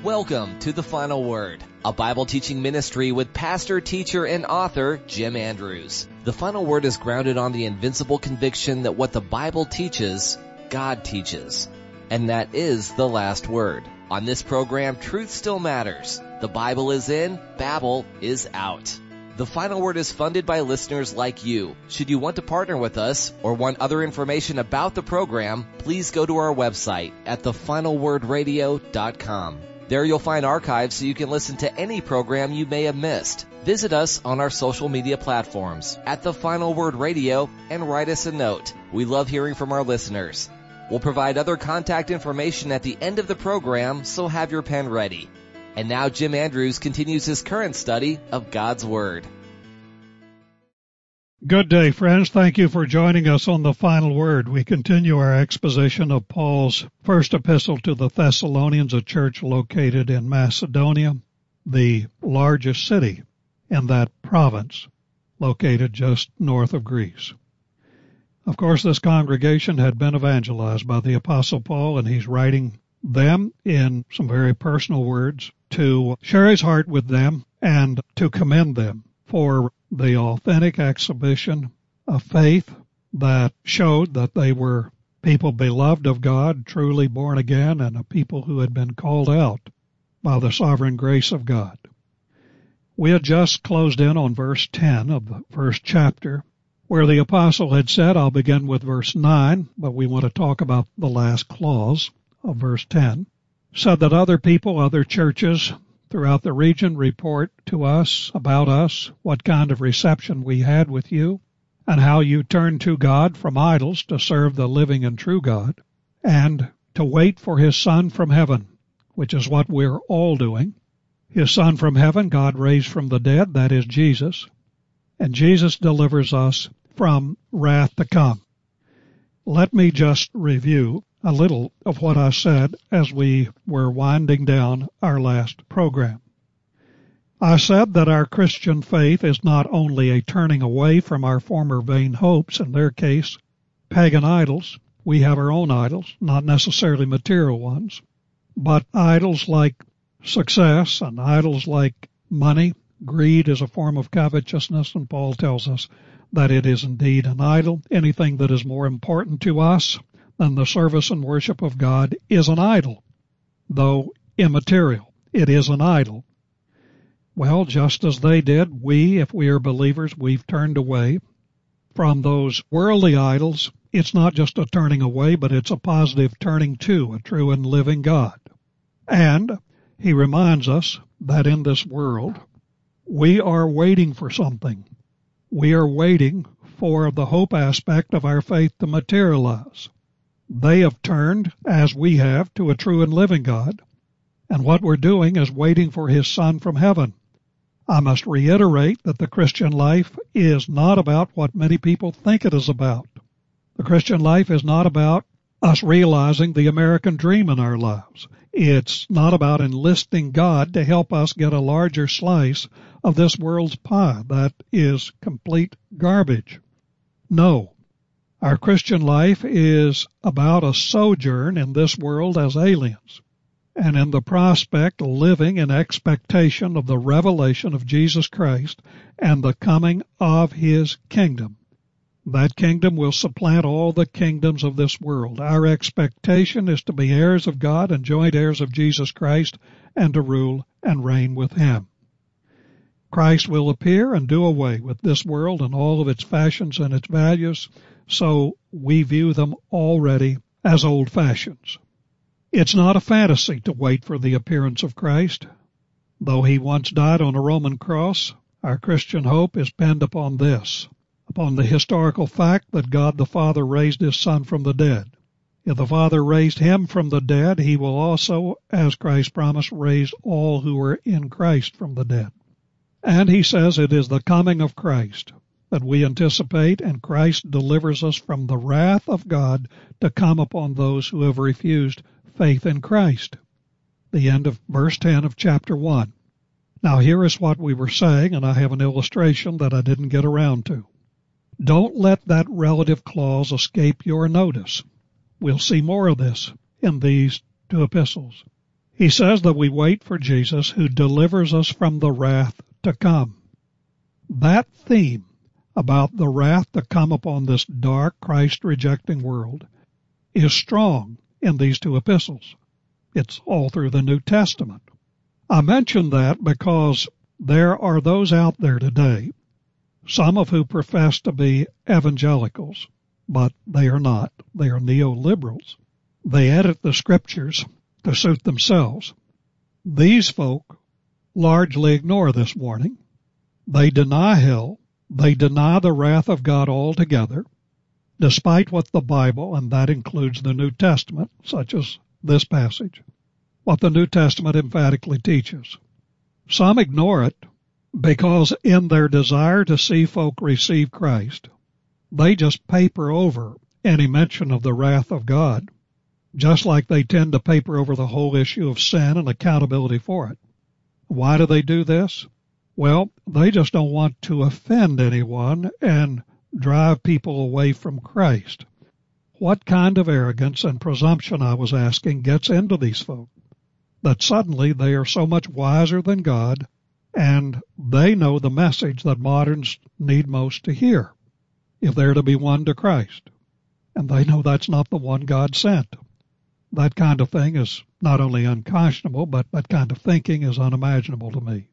Welcome to The Final Word, a Bible teaching ministry with pastor, teacher, and author Jim Andrews. The Final Word is grounded on the invincible conviction that what the Bible teaches, God teaches. And that is the last word. On this program, truth still matters. The Bible is in, Babel is out. The Final Word is funded by listeners like you. Should you want to partner with us or want other information about the program, please go to our website at thefinalwordradio.com. There you'll find archives so you can listen to any program you may have missed. Visit us on our social media platforms at The Final Word Radio and write us a note. We love hearing from our listeners. We'll provide other contact information at the end of the program, so have your pen ready. And now Jim Andrews continues his current study of God's Word. Good day, friends. Thank you for joining us on The Final Word. We continue our exposition of Paul's first epistle to the Thessalonians, a church located in Macedonia, the largest city in that province, located just north of Greece. Of course, this congregation had been evangelized by the Apostle Paul, and he's writing them in some very personal words to share his heart with them and to commend them for the authentic exhibition of faith that showed that they were people beloved of God, truly born again, and a people who had been called out by the sovereign grace of God. We had just closed in on verse 10 of the first chapter, where the apostle had said, I'll begin with verse 9, but we want to talk about the last clause of verse 10, said that other people, other churches throughout the region report to us, about us, what kind of reception we had with you, and how you turned to God from idols to serve the living and true God, and to wait for His Son from heaven, which is what we're all doing. His Son from heaven, God raised from the dead, that is Jesus, and Jesus delivers us from wrath to come. Let me just review a little of what I said as we were winding down our last program. I said that our Christian faith is not only a turning away from our former vain hopes, in their case, pagan idols. We have our own idols, not necessarily material ones, but idols like success and idols like money. Greed is a form of covetousness, and Paul tells us that it is indeed an idol. Anything that is more important to us than the service and worship of God is an idol, though immaterial. It is an idol. Well, just as they did, we, if we are believers, we've turned away from those worldly idols. It's not just a turning away, but it's a positive turning to a true and living God. And he reminds us that in this world, we are waiting for something. We are waiting for the hope aspect of our faith to materialize. They have turned, as we have, to a true and living God, and what we're doing is waiting for His Son from heaven. I must reiterate that the Christian life is not about what many people think it is about. The Christian life is not about us realizing the American dream in our lives. It's not about enlisting God to help us get a larger slice of this world's pie. That is complete garbage. No. Our Christian life is about a sojourn in this world as aliens, and in the prospect living in expectation of the revelation of Jesus Christ and the coming of His kingdom. That kingdom will supplant all the kingdoms of this world. Our expectation is to be heirs of God and joint heirs of Jesus Christ and to rule and reign with Him. Christ will appear and do away with this world and all of its fashions and its values, so we view them already as old fashions. It's not a fantasy to wait for the appearance of Christ. Though He once died on a Roman cross, our Christian hope is pinned upon this, upon the historical fact that God the Father raised His Son from the dead. If the Father raised Him from the dead, He will also, as Christ promised, raise all who are in Christ from the dead. And He says it is the coming of Christ that we anticipate, and Christ delivers us from the wrath of God to come upon those who have refused faith in Christ. The end of verse 10 of chapter 1. Now here is what we were saying, and I have an illustration that I didn't get around to. Don't let that relative clause escape your notice. We'll see more of this in these two epistles. He says that we wait for Jesus who delivers us from the wrath to come. That theme about the wrath to come upon this dark, Christ-rejecting world is strong in these two epistles. It's all through the New Testament. I mention that because there are those out there today, some of who profess to be evangelicals, but they are not. They are neoliberals. They edit the scriptures to suit themselves. These folk largely ignore this warning. They deny hell. They deny the wrath of God altogether, despite what the Bible, and that includes the New Testament, such as this passage, what the New Testament emphatically teaches. Some ignore it because in their desire to see folk receive Christ, they just paper over any mention of the wrath of God, just like they tend to paper over the whole issue of sin and accountability for it. Why do they do this? Well, they just don't want to offend anyone and drive people away from Christ. What kind of arrogance and presumption, I was asking, gets into these folk? That suddenly they are so much wiser than God, and they know the message that moderns need most to hear if they're to be won to Christ. And they know that's not the one God sent. That kind of thing is not only unconscionable, but that kind of thinking is unimaginable to me.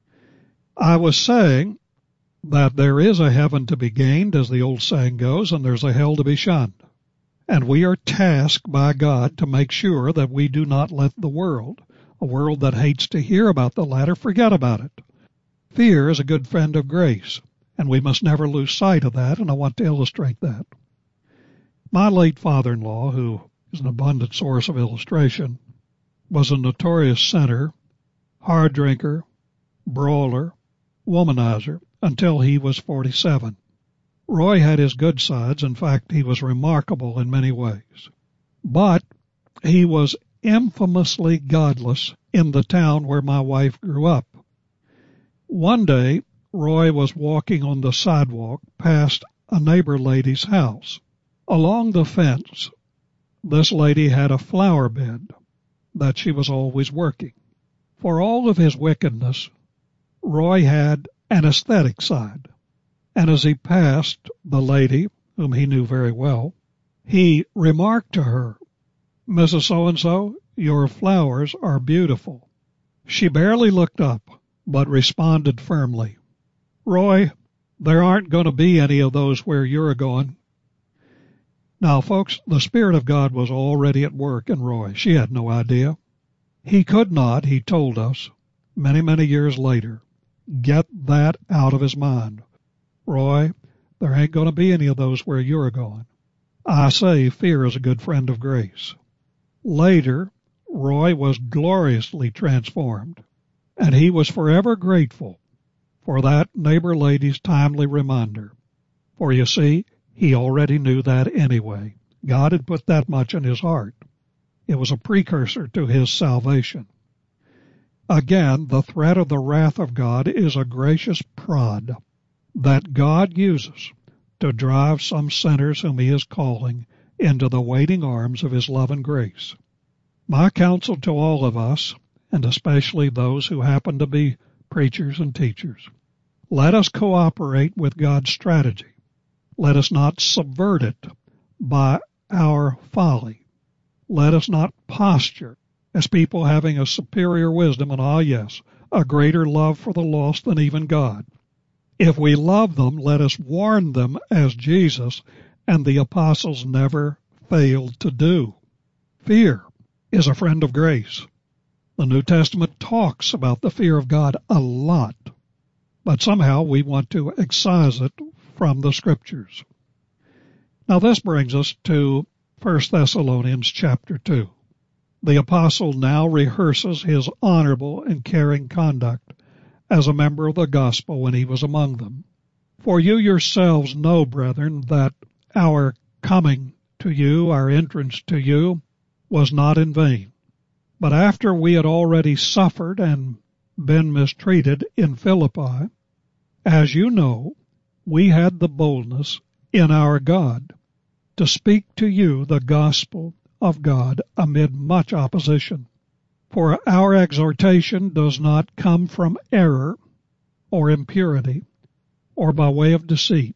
I was saying that there is a heaven to be gained, as the old saying goes, and there's a hell to be shunned. And we are tasked by God to make sure that we do not let the world, a world that hates to hear about the latter, forget about it. Fear is a good friend of grace, and we must never lose sight of that, and I want to illustrate that. My late father-in-law, who is an abundant source of illustration, was a notorious sinner, hard drinker, brawler, womanizer, until he was 47. Roy had his good sides. In fact, he was remarkable in many ways. But he was infamously godless in the town where my wife grew up. One day, Roy was walking on the sidewalk past a neighbor lady's house. Along the fence, this lady had a flower bed that she was always working. For all of his wickedness, Roy had an aesthetic side. And as he passed the lady, whom he knew very well, he remarked to her, "Mrs. So-and-so, your flowers are beautiful." She barely looked up, but responded firmly, "Roy, there aren't going to be any of those where you're going." Now, folks, the Spirit of God was already at work in Roy. She had no idea. He could not, he told us, many, many years later, get that out of his mind. "Roy, there ain't going to be any of those where you're going." I say fear is a good friend of grace. Later, Roy was gloriously transformed, and he was forever grateful for that neighbor lady's timely reminder. For you see, he already knew that anyway. God had put that much in his heart. It was a precursor to his salvation. Again, the threat of the wrath of God is a gracious prod that God uses to drive some sinners whom he is calling into the waiting arms of his love and grace. My counsel to all of us, and especially those who happen to be preachers and teachers, let us cooperate with God's strategy. Let us not subvert it by our folly. Let us not posture as people having a superior wisdom and, yes, a greater love for the lost than even God. If we love them, let us warn them as Jesus and the apostles never failed to do. Fear is a friend of grace. The New Testament talks about the fear of God a lot, but somehow we want to excise it from the Scriptures. Now this brings us to 1 Thessalonians chapter 2. The apostle now rehearses his honorable and caring conduct as a member of the gospel when he was among them. "For you yourselves know, brethren, that our coming to you, our entrance to you, was not in vain. But after we had already suffered and been mistreated in Philippi, as you know, we had the boldness in our God to speak to you the gospel of God amid much opposition. For our exhortation does not come from error or impurity or by way of deceit,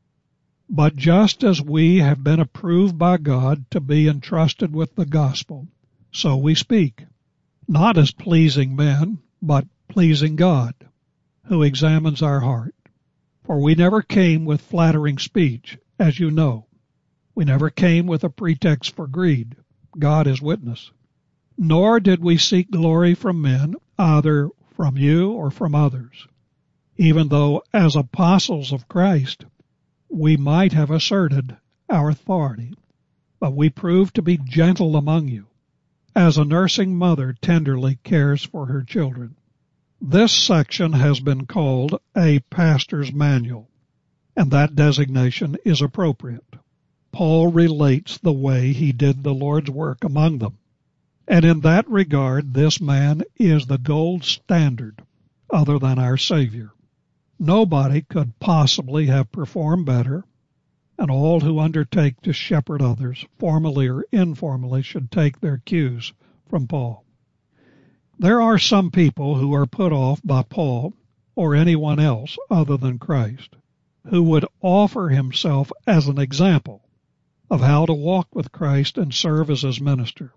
but just as we have been approved by God to be entrusted with the gospel, so we speak, not as pleasing men, but pleasing God, who examines our heart. For we never came with flattering speech, as you know. We never came with a pretext for greed. God is witness. Nor did we seek glory from men, either from you or from others, even though as apostles of Christ we might have asserted our authority. But we proved to be gentle among you, as a nursing mother tenderly cares for her children. This section has been called a pastor's manual, and that designation is appropriate. Paul relates the way he did the Lord's work among them, and in that regard this man is the gold standard other than our Savior. Nobody could possibly have performed better, and all who undertake to shepherd others, formally or informally, should take their cues from Paul. There are some people who are put off by Paul or anyone else other than Christ, who would offer himself as an example of how to walk with Christ and serve as his minister.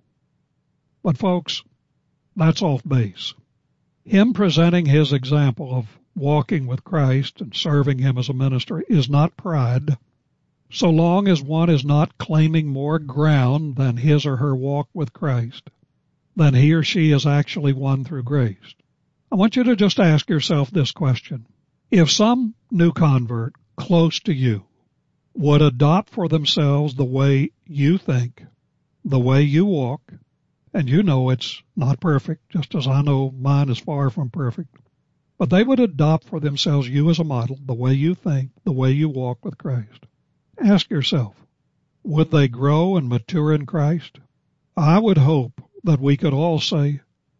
But folks, that's off base. Him presenting his example of walking with Christ and serving him as a minister is not pride, so long as one is not claiming more ground than his or her walk with Christ, than he or she has actually won through grace. I want you to just ask yourself this question. If some new convert close to you would adopt for themselves the way you think, the way you walk, and you know it's not perfect, just as I know mine is far from perfect, but they would adopt for themselves you as a model, the way you think, the way you walk with Christ. Ask yourself, would they grow and mature in Christ? I would hope that we could all say,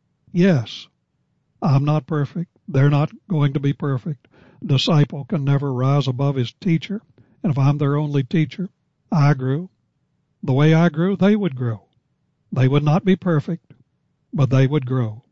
yes, I'm not perfect. They're not going to be perfect. A disciple can never rise above his teacher, and if I'm their only teacher, I grew. The way I grew, they would grow. They would not be perfect, but they would grow.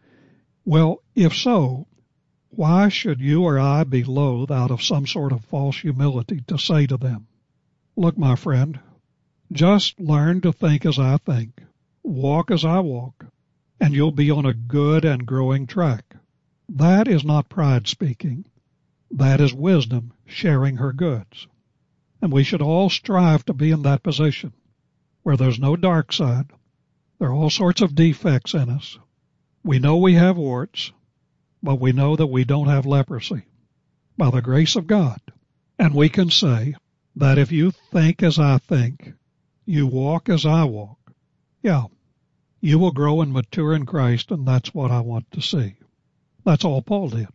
Well, if so, why should you or I be loath out of some sort of false humility to say to them, look, my friend, just learn to think as I think, walk as I walk, and you'll be on a good and growing track. That is not pride speaking. That is wisdom sharing her goods. And we should all strive to be in that position where there's no dark side. There are all sorts of defects in us. We know we have warts, but we know that we don't have leprosy by the grace of God. And we can say that if you think as I think, you walk as I walk, yeah, you will grow and mature in Christ, and that's what I want to see. That's all Paul did.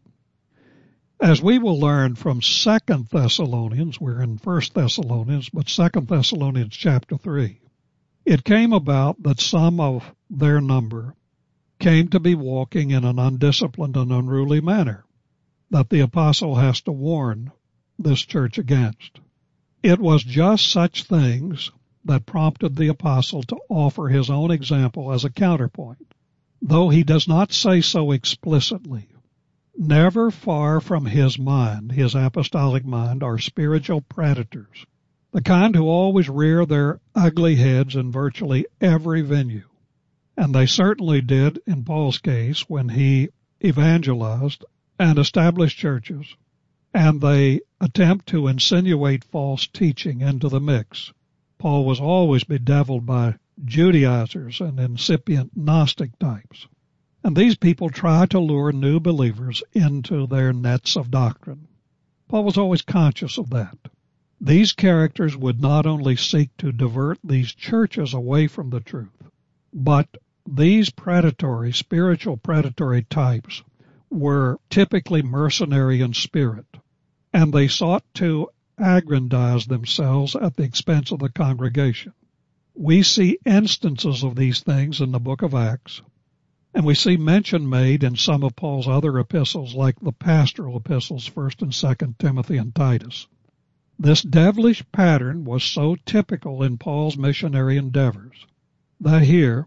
As we will learn from 2 Thessalonians, we're in 1 Thessalonians, but 2 Thessalonians chapter 3, it came about that some of their number came to be walking in an undisciplined and unruly manner that the apostle has to warn this church against. It was just such things that prompted the apostle to offer his own example as a counterpoint, though he does not say so explicitly. Never far from his mind, his apostolic mind, are spiritual predators, the kind who always rear their ugly heads in virtually every venue. And they certainly did in Paul's case when he evangelized and established churches, and they attempt to insinuate false teaching into the mix. Paul was always bedeviled by Judaizers and incipient Gnostic types. And these people try to lure new believers into their nets of doctrine. Paul was always conscious of that. These characters would not only seek to divert these churches away from the truth, but these predatory, spiritual predatory types were typically mercenary in spirit, and they sought to aggrandize themselves at the expense of the congregation. We see instances of these things in the book of Acts, and we see mention made in some of Paul's other epistles, like the pastoral epistles, 1 and 2 Timothy and Titus. This devilish pattern was so typical in Paul's missionary endeavors that here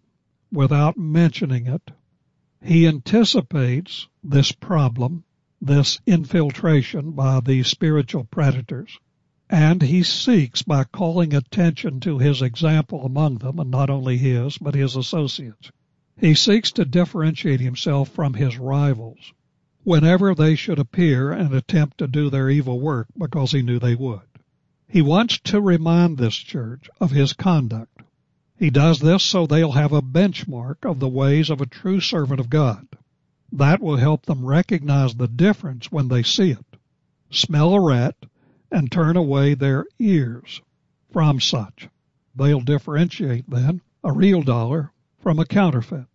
without mentioning it. He anticipates this problem, this infiltration by these spiritual predators, and he seeks, by calling attention to his example among them, and not only his, but his associates, he seeks to differentiate himself from his rivals whenever they should appear and attempt to do their evil work, because he knew they would. He wants to remind this church of his conduct. He does this so they'll have a benchmark of the ways of a true servant of God. That will help them recognize the difference when they see it, smell a rat, and turn away their ears from such. They'll differentiate then a real dollar from a counterfeit.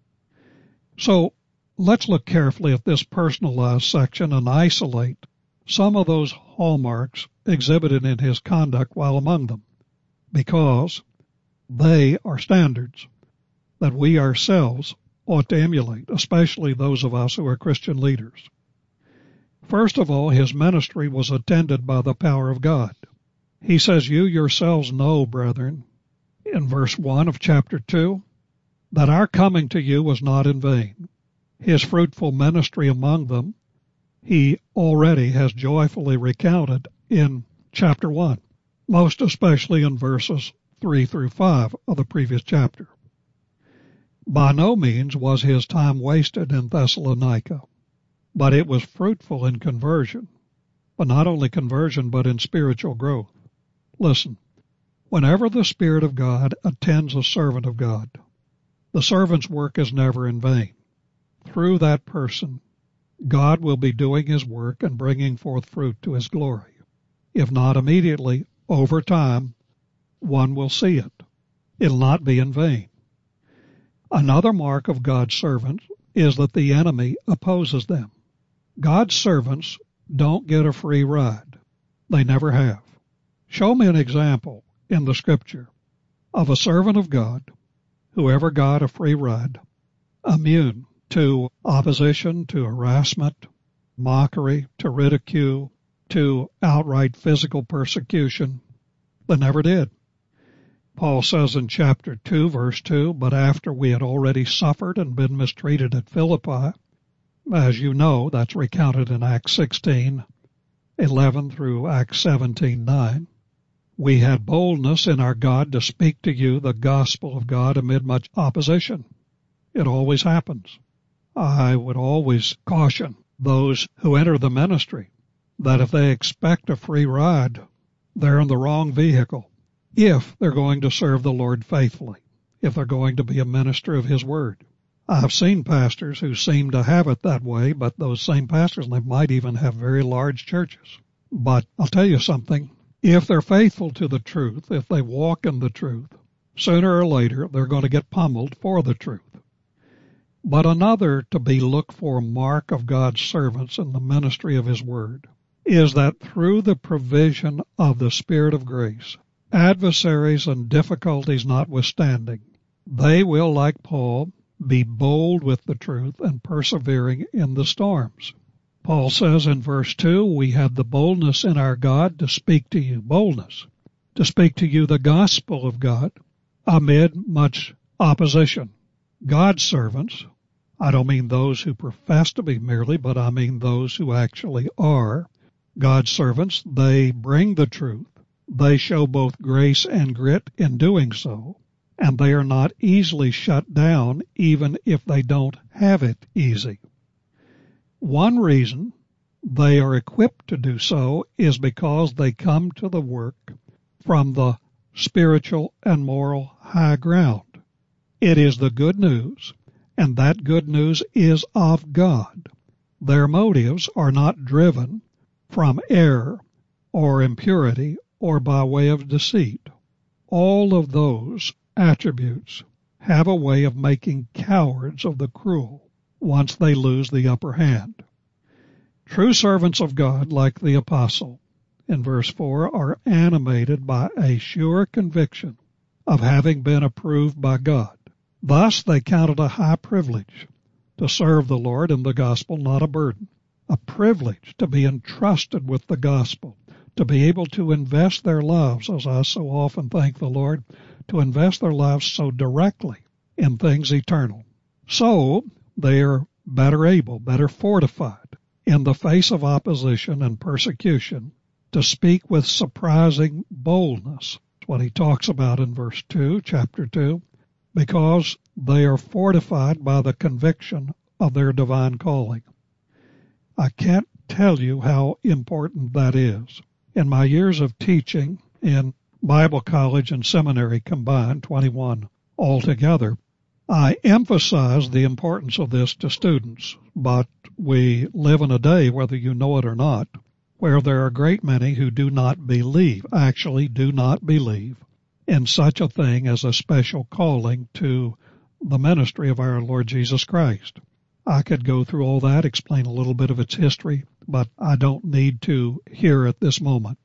So let's look carefully at this personalized section and isolate some of those hallmarks exhibited in his conduct while among them, because they are standards that we ourselves ought to emulate, especially those of us who are Christian leaders. First of all, his ministry was attended by the power of God. He says, "You yourselves know, brethren," in verse 1 of chapter 2, "that our coming to you was not in vain." His fruitful ministry among them he already has joyfully recounted in chapter 1, most especially in verses 3 through 5 of the previous chapter. By no means was his time wasted in Thessalonica, but it was fruitful in conversion, but not only conversion, but in spiritual growth. Listen, whenever the Spirit of God attends a servant of God, the servant's work is never in vain. Through that person, God will be doing his work and bringing forth fruit to his glory. If not immediately, over time, one will see it. It'll not be in vain. Another mark of God's servants is that the enemy opposes them. God's servants don't get a free ride. They never have. Show me an example in the Scripture of a servant of God who ever got a free ride, immune to opposition, to harassment, mockery, to ridicule, to outright physical persecution. They never did. Paul says in chapter 2, verse 2, "But after we had already suffered and been mistreated at Philippi," as you know, that's recounted in Acts 16:11 through Acts 17:9, "we had boldness in our God to speak to you the gospel of God amid much opposition." It always happens. I would always caution those who enter the ministry that if they expect a free ride, they're in the wrong vehicle. If they're going to serve the Lord faithfully, if they're going to be a minister of his word. I've seen pastors who seem to have it that way, but those same pastors, they might even have very large churches. But I'll tell you something, if they're faithful to the truth, if they walk in the truth, sooner or later they're going to get pummeled for the truth. But another to be looked for mark of God's servants in the ministry of his word is that through the provision of the Spirit of grace, adversaries and difficulties notwithstanding, they will, like Paul, be bold with the truth and persevering in the storms. Paul says in verse 2, "We have the boldness in our God to speak to you," boldness, to speak to you the gospel of God amid much opposition. God's servants, I don't mean those who profess to be merely, but I mean those who actually are God's servants. They bring the truth. They show both grace and grit in doing so, and they are not easily shut down even if they don't have it easy. One reason they are equipped to do so is because they come to the work from the spiritual and moral high ground. It is the good news, and that good news is of God. Their motives are not driven from error or impurity or by way of deceit. All of those attributes have a way of making cowards of the cruel once they lose the upper hand. True servants of God, like the apostle in verse 4, are animated by a sure conviction of having been approved by God. Thus they count it a high privilege to serve the Lord in the gospel, not a burden. A privilege to be entrusted with the gospel, to be able to invest their lives, as I so often thank the Lord, to invest their lives so directly in things eternal. So they are better able, better fortified in the face of opposition and persecution to speak with surprising boldness. That's what he talks about in verse 2, chapter 2, because they are fortified by the conviction of their divine calling. I can't tell you how important that is. In my years of teaching in Bible college and seminary combined, 21 altogether, I emphasize the importance of this to students, but we live in a day, whether you know it or not, where there are a great many who do not believe, actually do not believe, in such a thing as a special calling to the ministry of our Lord Jesus Christ. I could go through all that, explain a little bit of its history, but I don't need to here at this moment.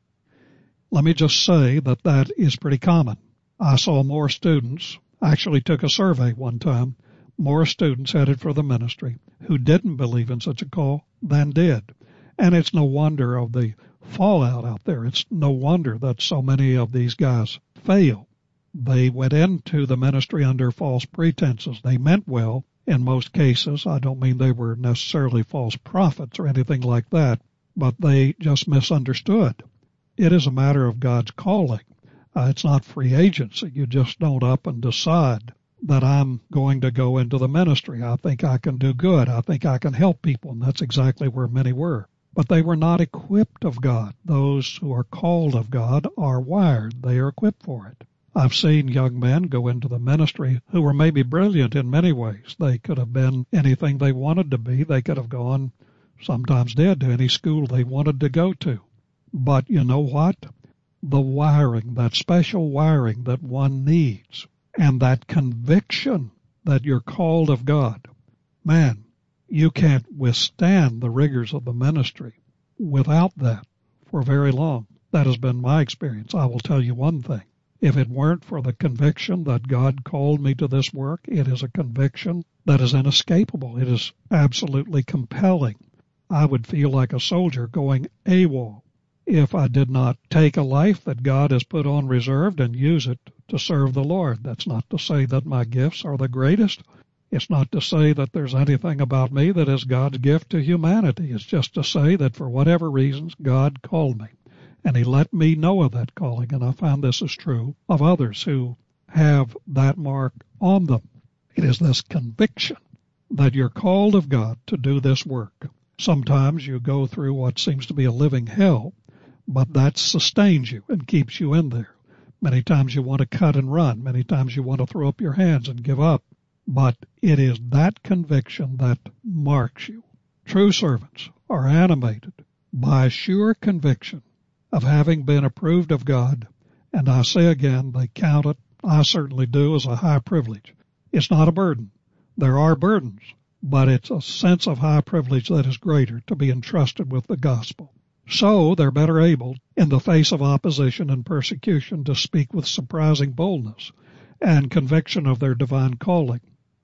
Let me just say that that is pretty common. I saw more students, I actually took a survey one time, more students headed for the ministry who didn't believe in such a call than did. And it's no wonder of the fallout out there. It's no wonder that so many of these guys fail. They went into the ministry under false pretenses. They meant well in most cases. I don't mean they were necessarily false prophets or anything like that, but they just misunderstood. It is a matter of God's calling. It's not free agency. You just don't up and decide that I'm going to go into the ministry. I think I can do good. I think I can help people. And that's exactly where many were. But they were not equipped of God. Those who are called of God are wired. They are equipped for it. I've seen young men go into the ministry who were maybe brilliant in many ways. They could have been anything they wanted to be. They could have gone, sometimes did, to any school they wanted to go to. But you know what? The wiring, that special wiring that one needs, and that conviction that you're called of God, man, you can't withstand the rigors of the ministry without that for very long. That has been my experience. I will tell you one thing. If it weren't for the conviction that God called me to this work, it is a conviction that is inescapable. It is absolutely compelling. I would feel like a soldier going AWOL if I did not take a life that God has put on reserve and use it to serve the Lord. That's not to say that my gifts are the greatest. It's not to say that there's anything about me that is God's gift to humanity. It's just to say that for whatever reasons, God called me. And He let me know of that calling. And I found this is true of others who have that mark on them. It is this conviction that you're called of God to do this work. Sometimes you go through what seems to be a living hell, but that sustains you and keeps you in there. Many times you want to cut and run. Many times you want to throw up your hands and give up. But it is that conviction that marks you. True servants are animated by sure conviction of having been approved of God. And I say again, they count it, I certainly do, as a high privilege. It's not a burden. There are burdens, but it's a sense of high privilege that is greater to be entrusted with the gospel. So they're better able, in the face of opposition and persecution, to speak with surprising boldness and conviction of their divine calling.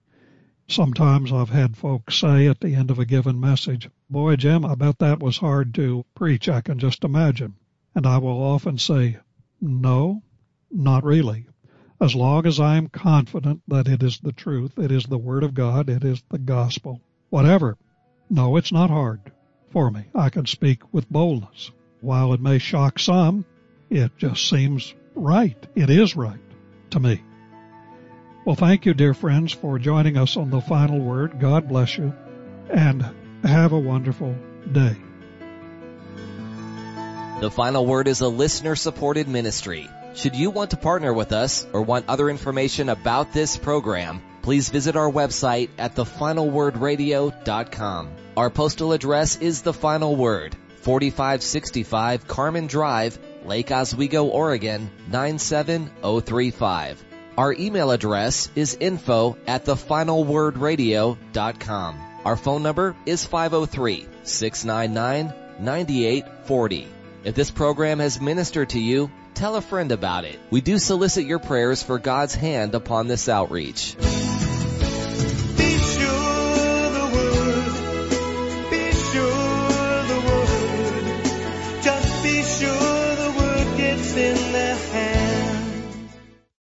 Sometimes I've had folks say at the end of a given message, "Boy, Jim, I bet that was hard to preach. I can just imagine." And I will often say, no, not really. As long as I am confident that it is the truth, it is the Word of God, it is the gospel, whatever. No, it's not hard for me. I can speak with boldness. While it may shock some, it just seems right. It is right to me. Well, thank you, dear friends, for joining us on The Final Word. God bless you, and have a wonderful day. The Final Word is a listener-supported ministry. Should you want to partner with us or want other information about this program, please visit our website at thefinalwordradio.com. Our postal address is The Final Word, 4565 Carmen Drive, Lake Oswego, Oregon, 97035. Our email address is info@thefinalwordradio.com. Our phone number is 503-699-9840. If this program has ministered to you, tell a friend about it. We do solicit your prayers for God's hand upon this outreach.